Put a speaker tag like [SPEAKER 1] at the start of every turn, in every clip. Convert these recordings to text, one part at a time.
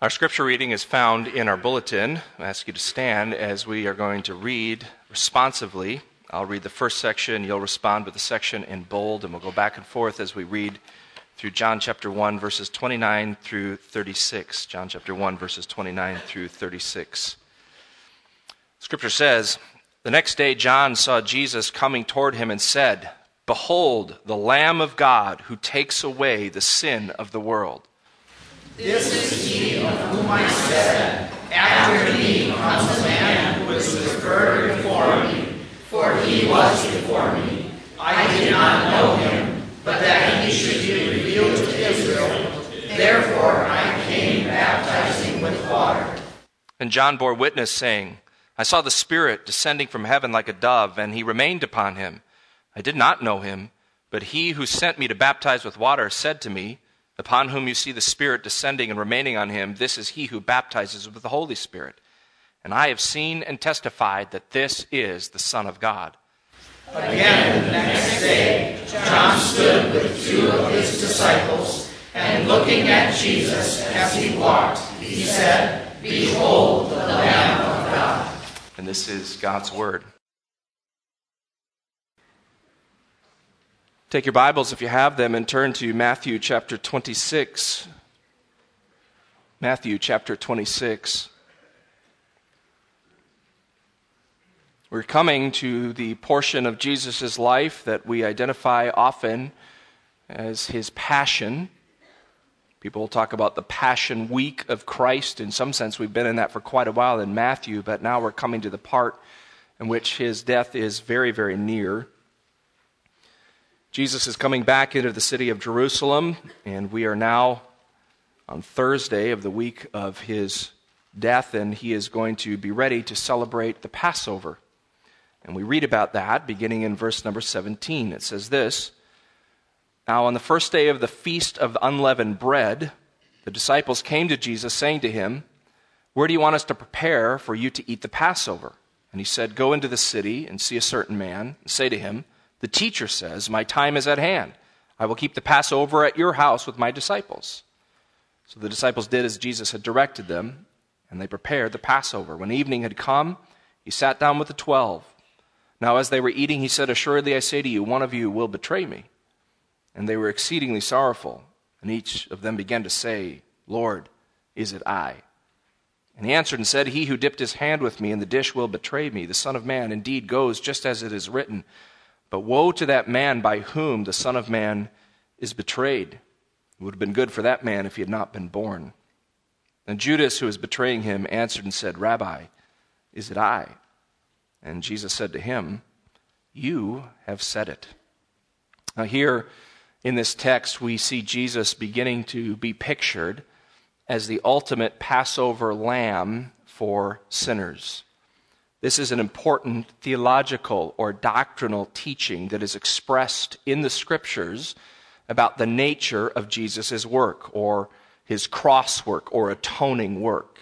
[SPEAKER 1] Our scripture reading is found in our bulletin. I ask you to stand as we are going to read responsively. I'll read the first section, you'll respond with the section in bold, and we'll go back and forth as we read through John chapter 1, verses 29 through 36. John chapter 1, verses 29 through 36. Scripture says, "The next day John saw Jesus coming toward him and said, 'Behold, the Lamb of God who takes away the sin of the world.'
[SPEAKER 2] This is he of whom I said, After me comes a man who is preferred before me, for he was before me. I did not know him, but that he should be revealed to Israel. Therefore I came baptizing with water."
[SPEAKER 1] And John bore witness, saying, "I saw the Spirit descending from heaven like a dove, and he remained upon him. I did not know him, but he who sent me to baptize with water said to me, 'Upon whom you see the Spirit descending and remaining on him, this is he who baptizes with the Holy Spirit.' And I have seen and testified that this is the Son of God."
[SPEAKER 2] Again, the next day, John stood with two of his disciples, and looking at Jesus as he walked, he said, "Behold the Lamb of God."
[SPEAKER 1] And this is God's word. Take your Bibles, if you have them, and turn to Matthew chapter 26. Matthew chapter 26. We're coming to the portion of Jesus' life that we identify often as his passion. People will talk about the Passion Week of Christ. In some sense, we've been in that for quite a while in Matthew, but now we're coming to the part in which his death is very, very near. Jesus is coming back into the city of Jerusalem, and we are now on Thursday of the week of his death, and he is going to be ready to celebrate the Passover. And we read about that beginning in verse number 17. It says this, "Now on the first day of the feast of unleavened bread, the disciples came to Jesus, saying to him, 'Where do you want us to prepare for you to eat the Passover?' And he said, 'Go into the city and see a certain man, and say to him, the teacher says, my time is at hand. I will keep the Passover at your house with my disciples.' So the disciples did as Jesus had directed them, and they prepared the Passover. When evening had come, he sat down with the 12. Now as they were eating, he said, 'Assuredly I say to you, one of you will betray me.' And they were exceedingly sorrowful, and each of them began to say, 'Lord, is it I?' And he answered and said, 'He who dipped his hand with me in the dish will betray me. The Son of Man indeed goes just as it is written. But woe to that man by whom the Son of Man is betrayed. It would have been good for that man if he had not been born.' And Judas, who was betraying him, answered and said, 'Rabbi, is it I?' And Jesus said to him, 'You have said it.'" Now here in this text, we see Jesus beginning to be pictured as the ultimate Passover lamb for sinners. This is an important theological or doctrinal teaching that is expressed in the Scriptures about the nature of Jesus' work, or his cross work, or atoning work.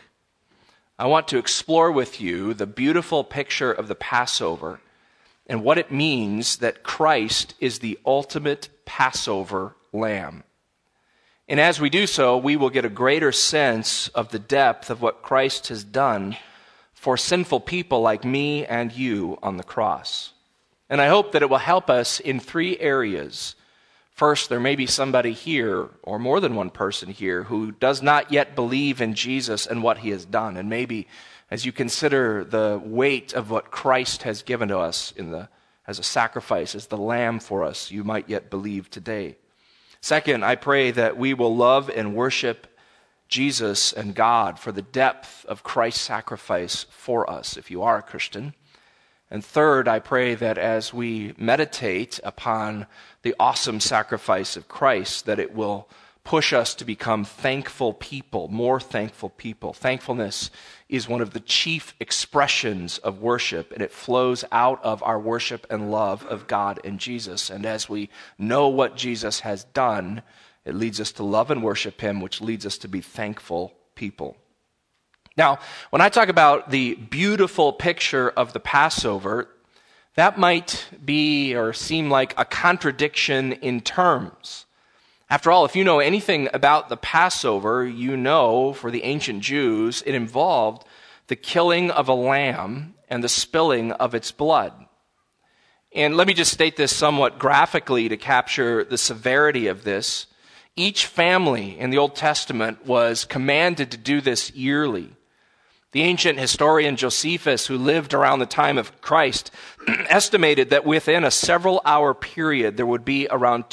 [SPEAKER 1] I want to explore with you the beautiful picture of the Passover and what it means that Christ is the ultimate Passover lamb. And as we do so, we will get a greater sense of the depth of what Christ has done for sinful people like me and you on the cross. And I hope that it will help us in three areas. First, there may be somebody here, or more than one person here, who does not yet believe in Jesus and what he has done. And maybe as you consider the weight of what Christ has given to us as a sacrifice, as the lamb for us, you might yet believe today. Second, I pray that we will love and worship Jesus and God for the depth of Christ's sacrifice for us, if you are a Christian. And third, I pray that as we meditate upon the awesome sacrifice of Christ, that it will push us to become thankful people, more thankful people. Thankfulness is one of the chief expressions of worship, and it flows out of our worship and love of God and Jesus. And as we know what Jesus has done, it leads us to love and worship him, which leads us to be thankful people. Now, when I talk about the beautiful picture of the Passover, that might be or seem like a contradiction in terms. After all, if you know anything about the Passover, you know for the ancient Jews, it involved the killing of a lamb and the spilling of its blood. And let me just state this somewhat graphically to capture the severity of this. Each family in the Old Testament was commanded to do this yearly. The ancient historian Josephus, who lived around the time of Christ, estimated that within a several-hour period there would be around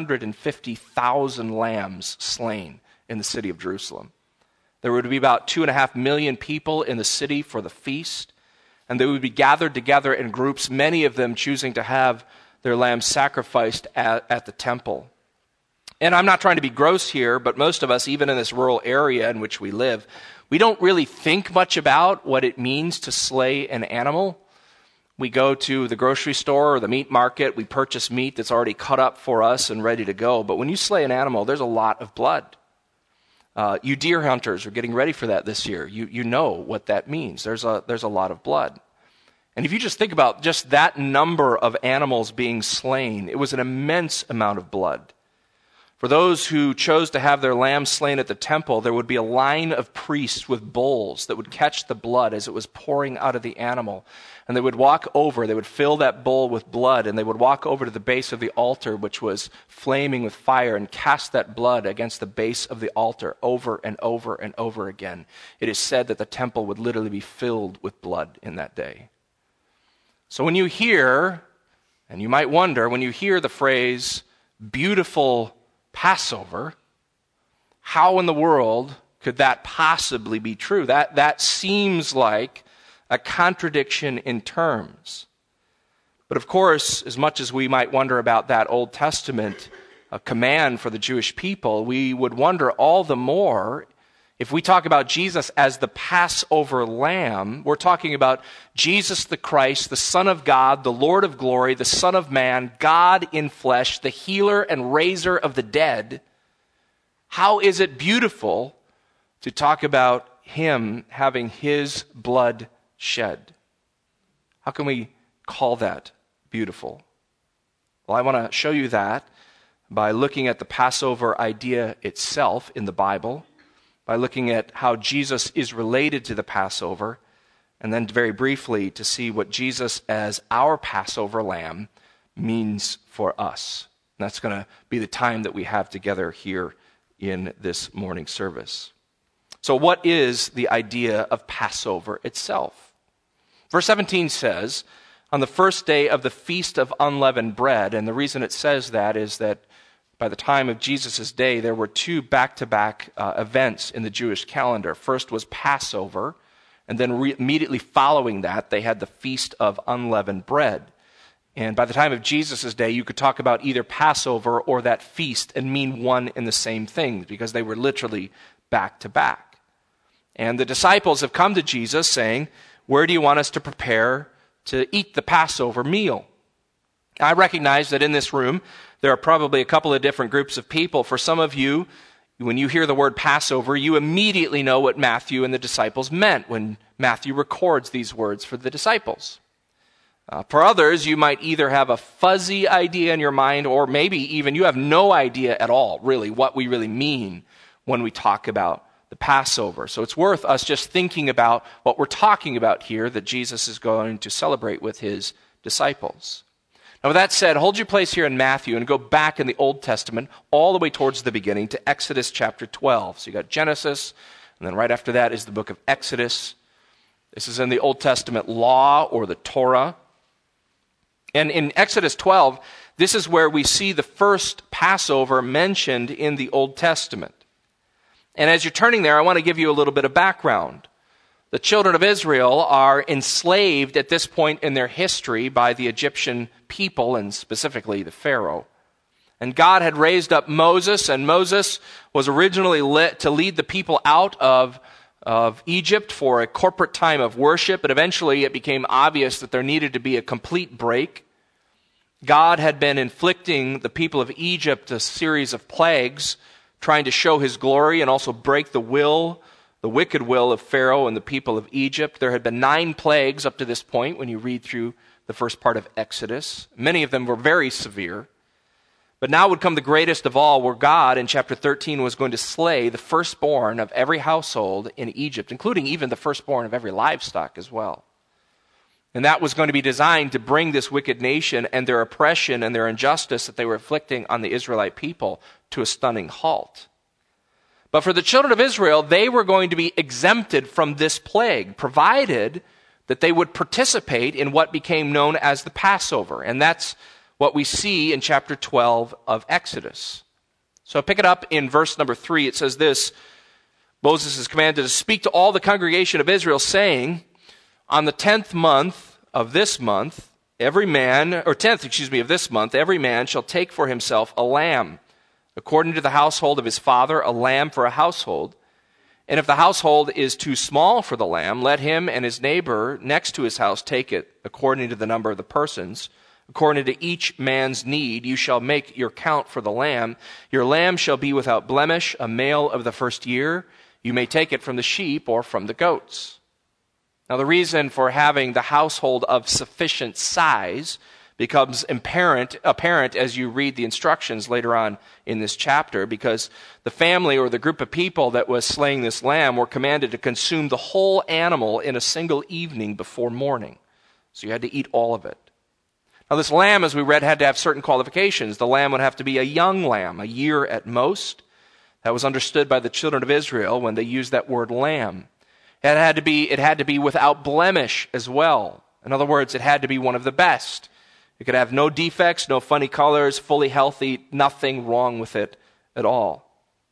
[SPEAKER 1] 250,000 lambs slain in the city of Jerusalem. There would be about 2.5 million people in the city for the feast, and they would be gathered together in groups, many of them choosing to have their lambs sacrificed at the temple. And I'm not trying to be gross here, but most of us, even in this rural area in which we live, we don't really think much about what it means to slay an animal. We go to the grocery store or the meat market, we purchase meat that's already cut up for us and ready to go. But when you slay an animal, there's a lot of blood. You deer hunters are getting ready for that this year. You know what that means. There's a lot of blood. And if you just think about just that number of animals being slain, it was an immense amount of blood. For those who chose to have their lambs slain at the temple, there would be a line of priests with bowls that would catch the blood as it was pouring out of the animal. And they would walk over, they would fill that bowl with blood, and they would walk over to the base of the altar, which was flaming with fire, and cast that blood against the base of the altar over and over and over again. It is said that the temple would literally be filled with blood in that day. So when you hear, and you might wonder, when you hear the phrase, beautiful Passover, how in the world could that possibly be true? That seems like a contradiction in terms. But of course, as much as we might wonder about that Old Testament command for the Jewish people, we would wonder all the more if we talk about Jesus as the Passover lamb. We're talking about Jesus the Christ, the Son of God, the Lord of glory, the Son of man, God in flesh, the healer and raiser of the dead. How is it beautiful to talk about him having his blood shed? How can we call that beautiful? Well, I want to show you that by looking at the Passover idea itself in the Bible, by looking at how Jesus is related to the Passover, and then very briefly to see what Jesus as our Passover lamb means for us. And that's going to be the time that we have together here in this morning service. So what is the idea of Passover itself? Verse 17 says, on the first day of the Feast of Unleavened Bread, and the reason it says that is that by the time of Jesus' day, there were two back-to-back events in the Jewish calendar. First was Passover, and then immediately following that, they had the Feast of Unleavened Bread. And by the time of Jesus' day, you could talk about either Passover or that feast and mean one and the same thing, because they were literally back-to-back. And the disciples have come to Jesus saying, where do you want us to prepare to eat the Passover meal? I recognize that in this room, there are probably a couple of different groups of people. For some of you, when you hear the word Passover, you immediately know what Matthew and the disciples meant when Matthew records these words for the disciples. For others, you might either have a fuzzy idea in your mind, or maybe even you have no idea at all, really, what we really mean when we talk about the Passover. So it's worth us just thinking about what we're talking about here that Jesus is going to celebrate with his disciples. Now, with that said, hold your place here in Matthew and go back in the Old Testament all the way towards the beginning to Exodus chapter 12. So you got Genesis, and then right after that is the book of Exodus. This is in the Old Testament law or the Torah. And in Exodus 12, this is where we see the first Passover mentioned in the Old Testament. And as you're turning there, I want to give you a little bit of background. The children of Israel are enslaved at this point in their history by the Egyptian people, and specifically the Pharaoh. And God had raised up Moses, and Moses was originally to lead the people out of Egypt for a corporate time of worship, but eventually it became obvious that there needed to be a complete break. God had been inflicting the people of Egypt a series of plagues, trying to show his glory and also break the wicked will of Pharaoh and the people of Egypt. There had been 9 plagues up to this point when you read through the first part of Exodus. Many of them were very severe. But now would come the greatest of all, where God, in chapter 13, was going to slay the firstborn of every household in Egypt, including even the firstborn of every livestock as well. And that was going to be designed to bring this wicked nation and their oppression and their injustice that they were inflicting on the Israelite people to a stunning halt. But for the children of Israel, they were going to be exempted from this plague, provided that they would participate in what became known as the Passover. And that's what we see in chapter 12 of Exodus. So pick it up in verse number 3. It says this: Moses is commanded to speak to all the congregation of Israel, saying, on the 10th month of this month, every man shall take for himself a lamb, according to the household of his father, a lamb for a household. And if the household is too small for the lamb, let him and his neighbor next to his house take it, according to the number of the persons. According to each man's need, you shall make your count for the lamb. Your lamb shall be without blemish, a male of the first year. You may take it from the sheep or from the goats. Now, the reason for having the household of sufficient size becomes apparent as you read the instructions later on in this chapter, because the family or the group of people that was slaying this lamb were commanded to consume the whole animal in a single evening before morning. So you had to eat all of it. Now, this lamb, as we read, had to have certain qualifications. The lamb would have to be a young lamb, a year at most. That was understood by the children of Israel when they used that word lamb. It had to be without blemish as well. In other words, it had to be one of the best. It could have no defects, no funny colors, fully healthy, nothing wrong with it at all.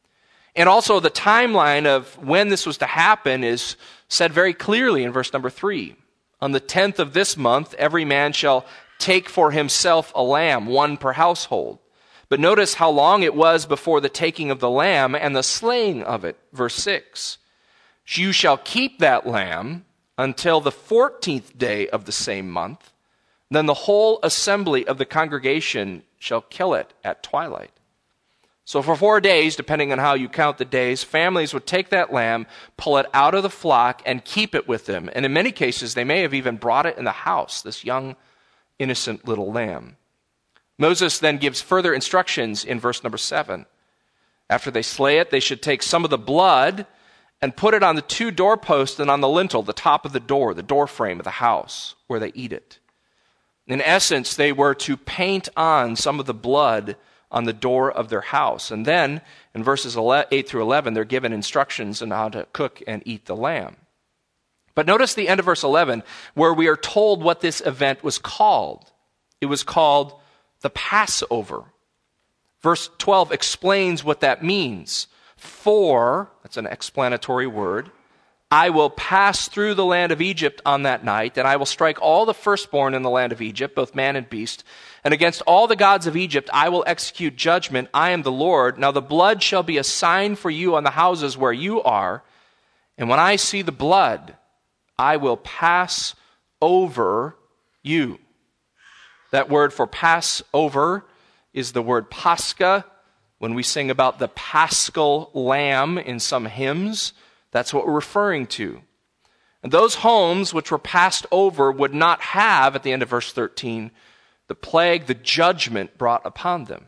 [SPEAKER 1] And also the timeline of when this was to happen is said very clearly in verse number 3. On the 10th of this month, every man shall take for himself a lamb, one per household. But notice how long it was before the taking of the lamb and the slaying of it. Verse 6. You shall keep that lamb until the 14th day of the same month. Then the whole assembly of the congregation shall kill it at twilight. So for 4 days, depending on how you count the days, families would take that lamb, pull it out of the flock, and keep it with them. And in many cases, they may have even brought it in the house, this young, innocent little lamb. Moses then gives further instructions in verse number 7. After they slay it, they should take some of the blood and put it on the 2 doorposts and on the lintel, the top of the door frame of the house, where they eat it. In essence, they were to paint on some of the blood on the door of their house. And then, in verses 8 through 11, they're given instructions on how to cook and eat the lamb. But notice the end of verse 11, where we are told what this event was called. It was called the Passover. Verse 12 explains what that means. For, that's an explanatory word, I will pass through the land of Egypt on that night, and I will strike all the firstborn in the land of Egypt, both man and beast. And against all the gods of Egypt I will execute judgment. I am the Lord. Now the blood shall be a sign for you on the houses where you are. And when I see the blood, I will pass over you. That word for pass over is the word Pascha. When we sing about the paschal lamb in some hymns, that's what we're referring to. And those homes which were passed over would not have, at the end of verse 13, the plague, the judgment brought upon them.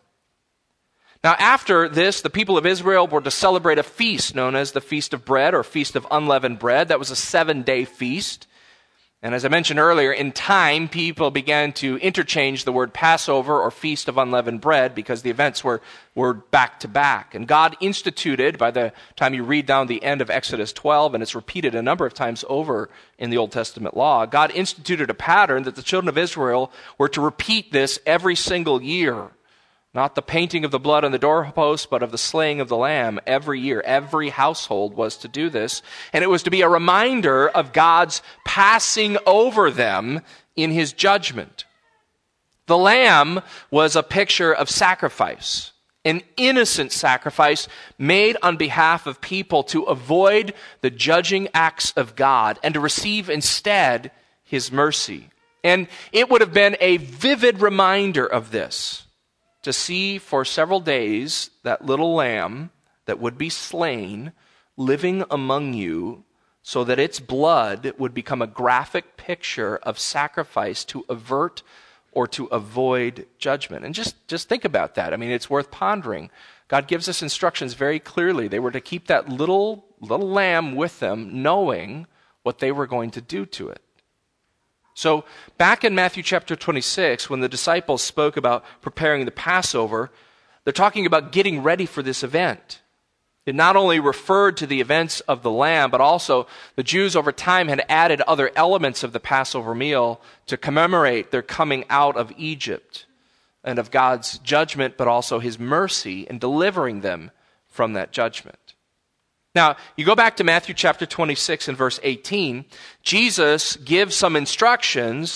[SPEAKER 1] Now after this, the people of Israel were to celebrate a feast known as the Feast of Bread or Feast of Unleavened Bread. That was a 7-day feast. And as I mentioned earlier, in time, people began to interchange the word Passover or Feast of Unleavened Bread because the events were back to back. And God instituted, by the time you read down the end of Exodus 12, and it's repeated a number of times over in the Old Testament law, God instituted a pattern that the children of Israel were to repeat this every single year. Not the painting of the blood on the doorpost, but of the slaying of the lamb every year. Every household was to do this. And it was to be a reminder of God's passing over them in his judgment. The lamb was a picture of sacrifice, an innocent sacrifice made on behalf of people to avoid the judging acts of God and to receive instead his mercy. And it would have been a vivid reminder of this, to see for several days that little lamb that would be slain living among you, so that its blood would become a graphic picture of sacrifice to avert or to avoid judgment. And just think about that. I mean, it's worth pondering. God gives us instructions very clearly. They were to keep that little lamb with them, knowing what they were going to do to it. So back in Matthew chapter 26, when the disciples spoke about preparing the Passover, they're talking about getting ready for this event. It not only referred to the events of the lamb, but also the Jews over time had added other elements of the Passover meal to commemorate their coming out of Egypt and of God's judgment, but also his mercy in delivering them from that judgment. Now, you go back to Matthew chapter 26 and verse 18, Jesus gives some instructions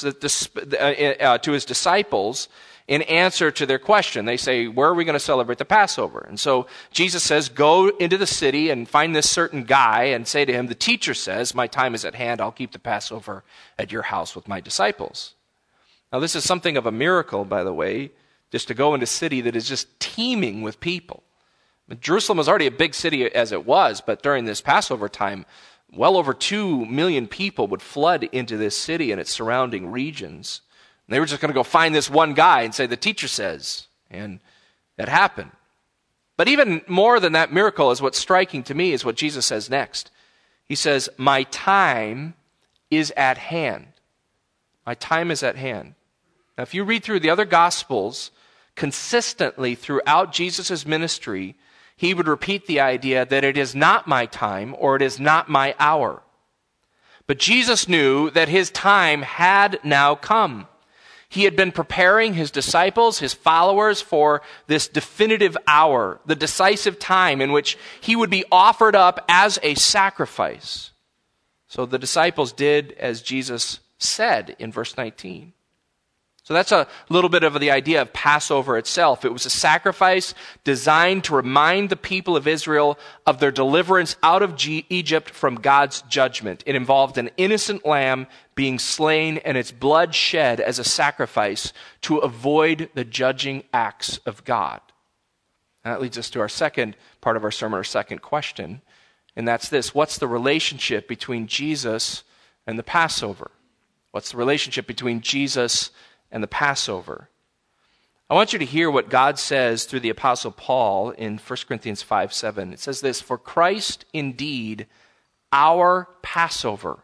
[SPEAKER 1] to his disciples in answer to their question. They say, where are we going to celebrate the Passover? And so Jesus says, go into the city and find this certain guy and say to him, the teacher says, my time is at hand, I'll keep the Passover at your house with my disciples. Now, this is something of a miracle, by the way, just to go into a city that is just teeming with people. Jerusalem was already a big city as it was, but during this Passover time, well over 2 million people would flood into this city and its surrounding regions. And they were just going to go find this one guy and say, the teacher says. And that happened. But even more than that miracle is what's striking to me is what Jesus says next. He says, my time is at hand. My time is at hand. Now, if you read through the other Gospels, consistently throughout Jesus' ministry, he would repeat the idea that it is not my time or it is not my hour. But Jesus knew that his time had now come. He had been preparing his disciples, his followers, for this definitive hour, the decisive time in which he would be offered up as a sacrifice. So the disciples did as Jesus said in verse 19. So that's a little bit of the idea of Passover itself. It was a sacrifice designed to remind the people of Israel of their deliverance out of Egypt from God's judgment. It involved an innocent lamb being slain and its blood shed as a sacrifice to avoid the judging acts of God. And that leads us to our second part of our sermon, our second question, and that's this. What's the relationship between Jesus and the Passover? What's the relationship between Jesus and the Passover? I want you to hear what God says through the Apostle Paul in 1 Corinthians 5:7. It says this, for Christ indeed, our Passover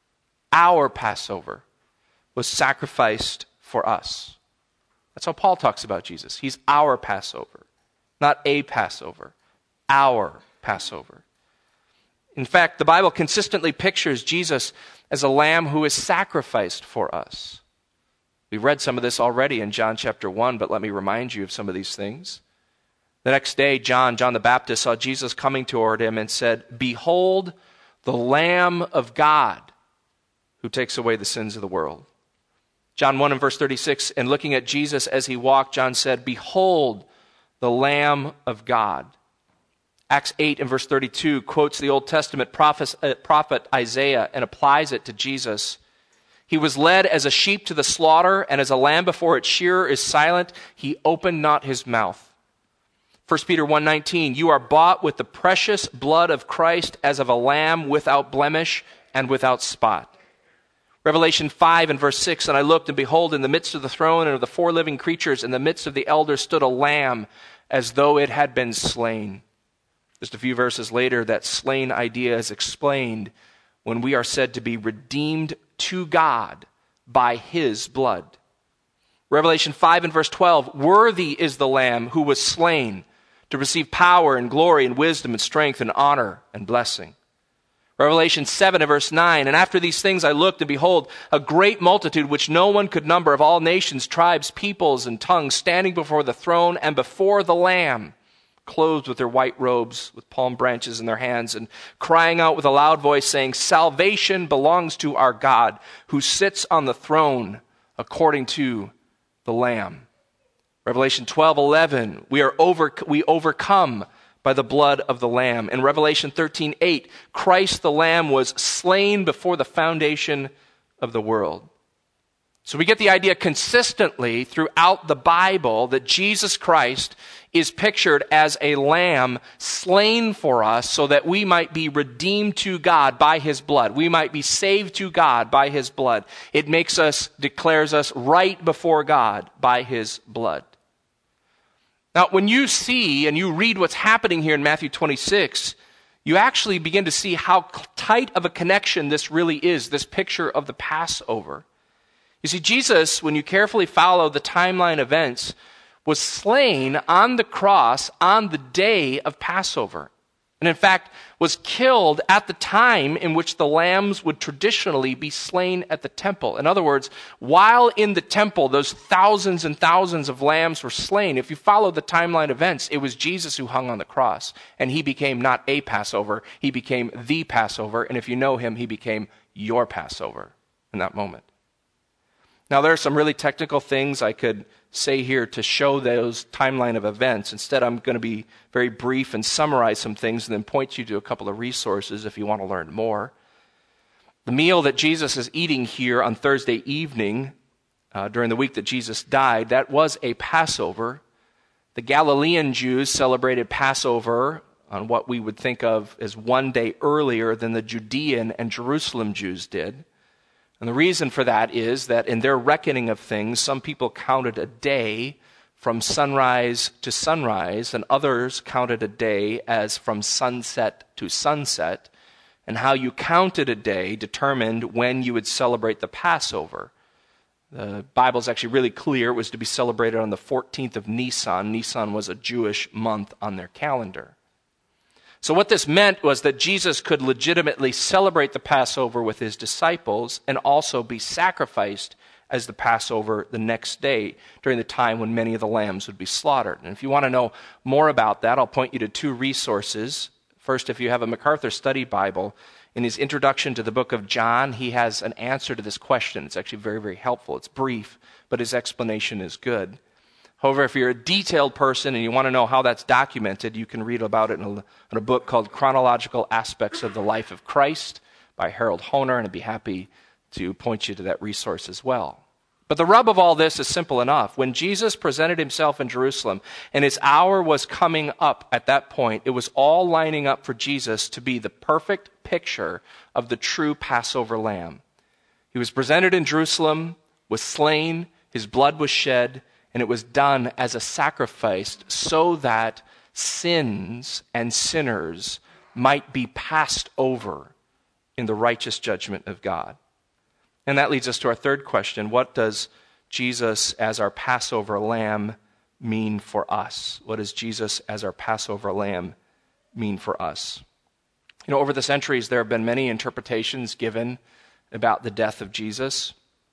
[SPEAKER 1] was sacrificed for us. That's how Paul talks about Jesus. He's our Passover, not a Passover, our Passover. In fact, the Bible consistently pictures Jesus as a lamb who is sacrificed for us. We've read some of this already in John chapter 1, but let me remind you of some of these things. The next day, John the Baptist, saw Jesus coming toward him and said, behold, the Lamb of God who takes away the sins of the world. John 1 and verse 36, and looking at Jesus as he walked, John said, behold, the Lamb of God. Acts 8 and verse 32 quotes the Old Testament prophet Isaiah and applies it to Jesus. He was led as a sheep to the slaughter, and as a lamb before its shearer is silent, he opened not his mouth. 1 Peter 1:19, you are bought with the precious blood of Christ as of a lamb without blemish and without spot. Revelation 5 and verse 6, and I looked, and behold, in the midst of the throne and of the 4 living creatures, in the midst of the elders stood a lamb as though it had been slain. Just a few verses later, that slain idea is explained when we are said to be redeemed to God by his blood. Revelation 5 and verse 12, worthy is the Lamb who was slain to receive power and glory and wisdom and strength and honor and blessing. Revelation 7 and verse 9, and after these things I looked, and behold, a great multitude which no one could number of all nations, tribes, peoples, and tongues, standing before the throne and before the Lamb, clothed with their white robes, with palm branches in their hands, and crying out with a loud voice, saying, salvation belongs to our God, who sits on the throne according to the Lamb. Revelation 12:11, we overcome by the blood of the Lamb. In Revelation 13:8, Christ the Lamb was slain before the foundation of the world. So we get the idea consistently throughout the Bible that Jesus Christ is pictured as a lamb slain for us so that we might be redeemed to God by his blood. We might be saved to God by his blood. It declares us right before God by his blood. Now, when you see and you read what's happening here in Matthew 26, you actually begin to see how tight of a connection this really is, this picture of the Passover. You see, Jesus, when you carefully follow the timeline events, was slain on the cross on the day of Passover. And in fact, was killed at the time in which the lambs would traditionally be slain at the temple. In other words, while in the temple, those thousands and thousands of lambs were slain. If you follow the timeline events, it was Jesus who hung on the cross. And he became not a Passover, he became the Passover. And if you know him, he became your Passover in that moment. Now, there are some really technical things I could say here to show those timeline of events. Instead, I'm going to be very brief and summarize some things and then point you to a couple of resources if you want to learn more. The meal that Jesus is eating here on Thursday evening during the week that Jesus died, that was a Passover. The Galilean Jews celebrated Passover on what we would think of as one day earlier than the Judean and Jerusalem Jews did. And the reason for that is that in their reckoning of things, some people counted a day from sunrise to sunrise, and others counted a day as from sunset to sunset. And how you counted a day determined when you would celebrate the Passover. The Bible is actually really clear. It was to be celebrated on the 14th of Nisan. Nisan was a Jewish month on their calendar. So what this meant was that Jesus could legitimately celebrate the Passover with his disciples and also be sacrificed as the Passover the next day during the time when many of the lambs would be slaughtered. And if you want to know more about that, I'll point you to two resources. First, if you have a MacArthur Study Bible, in his introduction to the book of John, he has an answer to this question. It's actually very, very helpful. It's brief, but his explanation is good. However, if you're a detailed person and you want to know how that's documented, you can read about it in a book called Chronological Aspects of the Life of Christ by Harold Hoehner, and I'd be happy to point you to that resource as well. But the rub of all this is simple enough. When Jesus presented himself in Jerusalem and his hour was coming up at that point, it was all lining up for Jesus to be the perfect picture of the true Passover lamb. He was presented in Jerusalem, was slain, his blood was shed, and it was done as a sacrifice so that sins and sinners might be passed over in the righteous judgment of God. And that leads us to our third question. What does Jesus as our Passover lamb mean for us? What does Jesus as our Passover lamb mean for us? You know, over the centuries, there have been many interpretations given about the death of Jesus.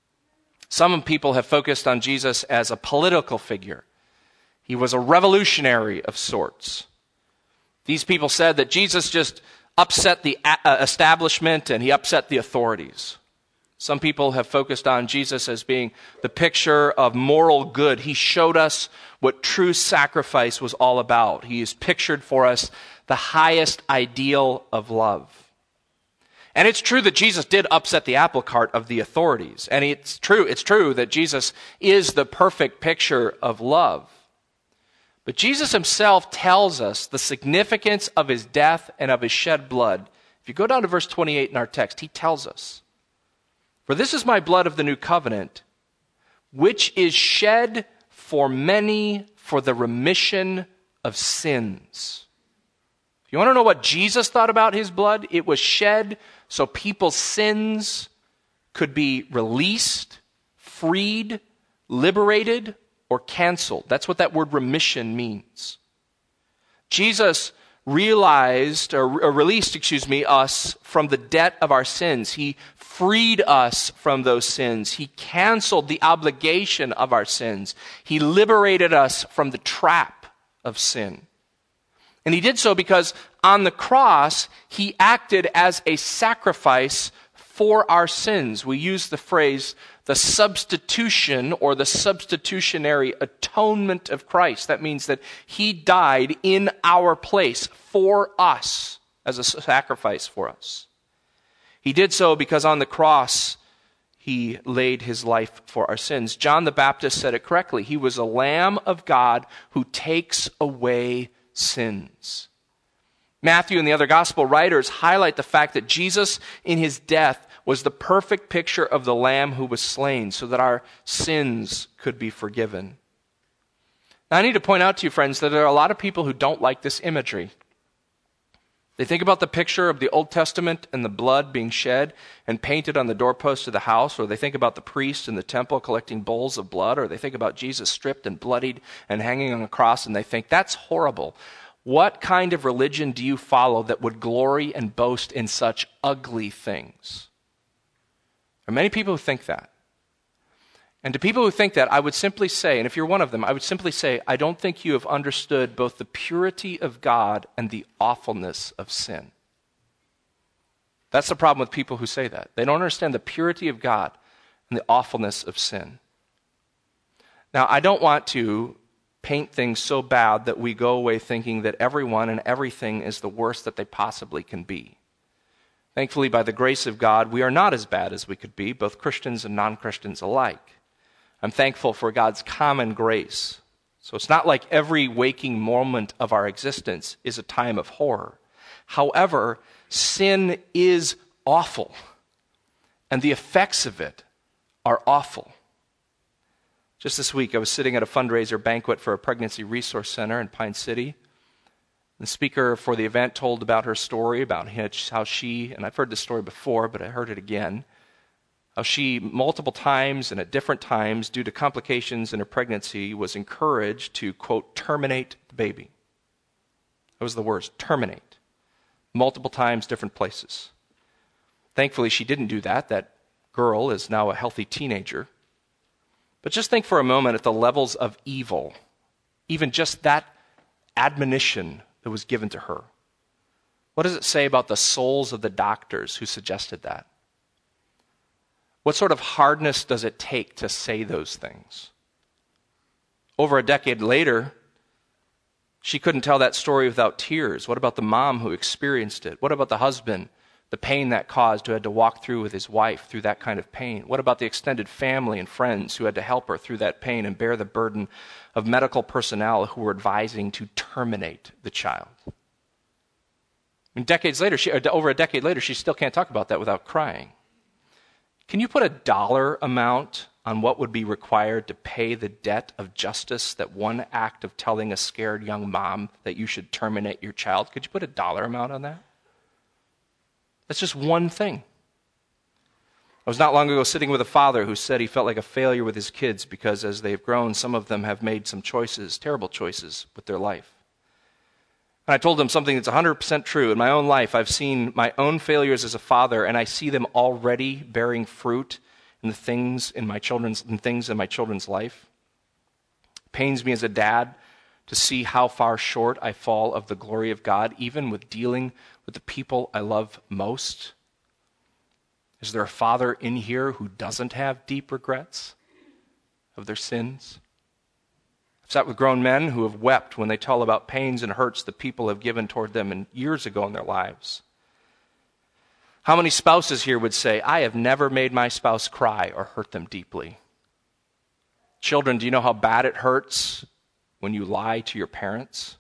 [SPEAKER 1] Some people have focused on Jesus as a political figure. He was a revolutionary of sorts. These people said that Jesus just upset the establishment and he upset the authorities. Some people have focused on Jesus as being the picture of moral good. He showed us what true sacrifice was all about. He is pictured for us the highest ideal of love. And it's true that Jesus did upset the apple cart of the authorities. And it's true that Jesus is the perfect picture of love. But Jesus himself tells us the significance of his death and of his shed blood. If you go down to verse 28 in our text, he tells us, "For this is my blood of the new covenant, which is shed for many for the remission of sins." If you want to know what Jesus thought about his blood, it was shed so people's sins could be released, freed, liberated, or canceled. That's what that word remission means. Jesus released us from the debt of our sins. He freed us from those sins. He canceled the obligation of our sins. He liberated us from the trap of sin. And he did so because on the cross, he acted as a sacrifice for our sins. We use the phrase, the substitution or the substitutionary atonement of Christ. That means that he died in our place for us as a sacrifice for us. He did so because on the cross, he laid his life for our sins. John the Baptist said it correctly. He was a Lamb of God who takes away sins. Matthew and the other gospel writers highlight the fact that Jesus in his death was the perfect picture of the Lamb who was slain so that our sins could be forgiven. Now, I need to point out to you, friends, that there are a lot of people who don't like this imagery. They think about the picture of the Old Testament and the blood being shed and painted on the doorpost of the house, or they think about the priest in the temple collecting bowls of blood, or they think about Jesus stripped and bloodied and hanging on a cross, and they think, that's horrible. What kind of religion do you follow that would glory and boast in such ugly things? There are many people who think that. And to people who think that, I would simply say, and if you're one of them, I would simply say, I don't think you have understood both the purity of God and the awfulness of sin. That's the problem with people who say that. They don't understand the purity of God and the awfulness of sin. Now, I don't want to paint things so bad that we go away thinking that everyone and everything is the worst that they possibly can be. Thankfully, by the grace of God, we are not as bad as we could be, both Christians and non-Christians alike. I'm thankful for God's common grace. So it's not like every waking moment of our existence is a time of horror. However, sin is awful, and the effects of it are awful. Just this week, I was sitting at a fundraiser banquet for a pregnancy resource center in Pine City. The speaker for the event told about her story, about how she, and I've heard this story before, but I heard it again, how she multiple times and at different times, due to complications in her pregnancy, was encouraged to, quote, terminate the baby. That was the words, terminate. Multiple times, different places. Thankfully, she didn't do that. That girl is now a healthy teenager. But just think for a moment at the levels of evil, even just that admonition that was given to her. What does it say about the souls of the doctors who suggested that? What sort of hardness does it take to say those things? Over a decade later, she couldn't tell that story without tears. What about the mom who experienced it? What about the husband, the pain that caused, who had to walk through with his wife through that kind of pain? What about the extended family and friends who had to help her through that pain and bear the burden of medical personnel who were advising to terminate the child? And over a decade later, she still can't talk about that without crying. Can you put a dollar amount on what would be required to pay the debt of justice that one act of telling a scared young mom that you should terminate your child? Could you put a dollar amount on that? That's just one thing. I was not long ago sitting with a father who said he felt like a failure with his kids because as they've grown, some of them have made some choices, terrible choices, with their life. And I told him something that's 100% true. In my own life, I've seen my own failures as a father, and I see them already bearing fruit in the things in my children's life. It pains me as a dad to see how far short I fall of the glory of God, even with dealing with the people I love most. Is there a father in here who doesn't have deep regrets of their sins? I've sat with grown men who have wept when they tell about pains and hurts that people have given toward them years ago in their lives. How many spouses here would say, I have never made my spouse cry or hurt them deeply? Children, do you know how bad it hurts when you lie to your parents?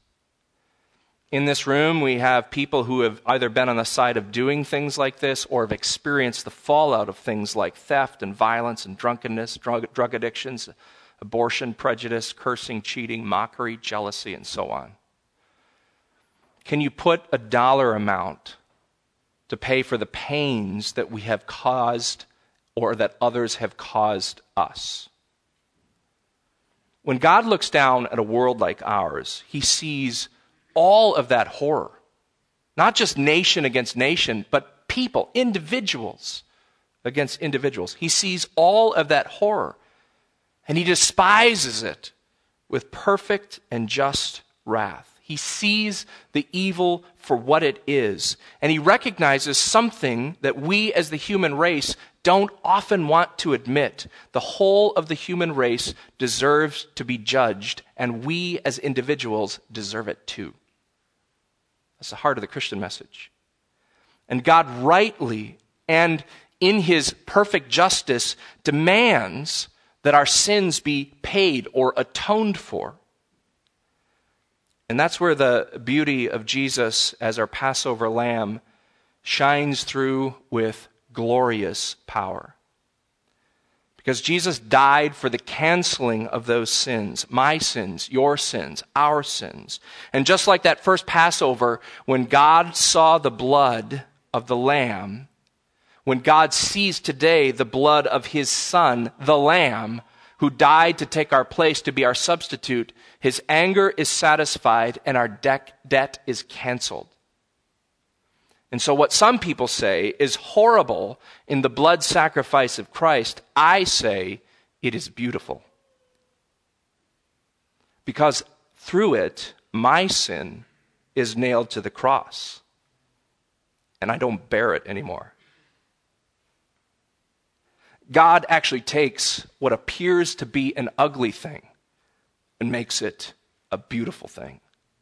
[SPEAKER 1] In this room, we have people who have either been on the side of doing things like this or have experienced the fallout of things like theft and violence and drunkenness, drug addictions, abortion, prejudice, cursing, cheating, mockery, jealousy, and so on. Can you put a dollar amount to pay for the pains that we have caused or that others have caused us? When God looks down at a world like ours, he sees all of that horror. Not just nation against nation, but people, individuals against individuals. He sees all of that horror. And he despises it with perfect and just wrath. He sees the evil for what it is. And he recognizes something that we as the human race don't often want to admit. The whole of the human race deserves to be judged, and we as individuals deserve it too. That's the heart of the Christian message. And God rightly and in his perfect justice, demands that our sins be paid or atoned for. And that's where the beauty of Jesus as our Passover lamb shines through with glorious power. Because Jesus died for the canceling of those sins, my sins, your sins, our sins. And just like that first Passover, when God saw the blood of the lamb, when God sees today the blood of his Son, the Lamb, who died to take our place, to be our substitute, his anger is satisfied and our debt is canceled. And so what some people say is horrible in the blood sacrifice of Christ, I say it is beautiful. Because through it, my sin is nailed to the cross. And I don't bear it anymore. God actually takes what appears to be an ugly thing and makes it a beautiful thing.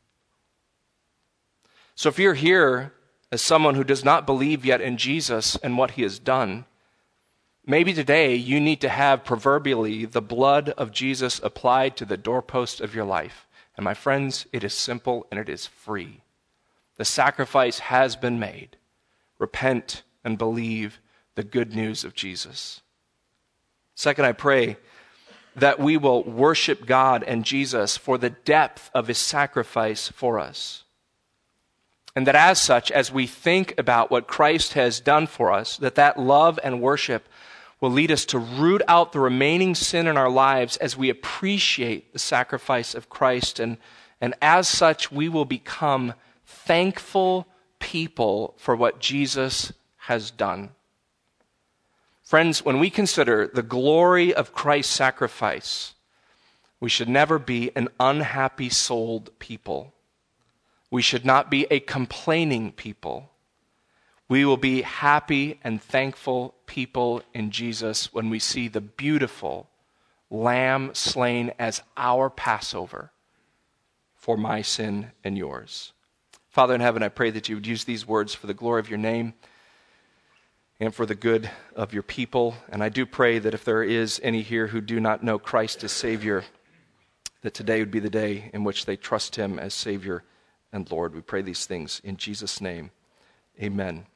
[SPEAKER 1] So if you're here as someone who does not believe yet in Jesus and what he has done, maybe today you need to have proverbially the blood of Jesus applied to the doorpost of your life. And my friends, it is simple and it is free. The sacrifice has been made. Repent and believe the good news of Jesus. Second, I pray that we will worship God and Jesus for the depth of his sacrifice for us. And that as such, as we think about what Christ has done for us, that love and worship will lead us to root out the remaining sin in our lives as we appreciate the sacrifice of Christ. And as such, we will become thankful people for what Jesus has done. Friends, when we consider the glory of Christ's sacrifice, we should never be an unhappy souled people. We should not be a complaining people. We will be happy and thankful people in Jesus when we see the beautiful Lamb slain as our Passover for my sin and yours. Father in heaven, I pray that you would use these words for the glory of your name and for the good of your people. And I do pray that if there is any here who do not know Christ as Savior, that today would be the day in which they trust him as Savior and Lord. We pray these things in Jesus' name. Amen.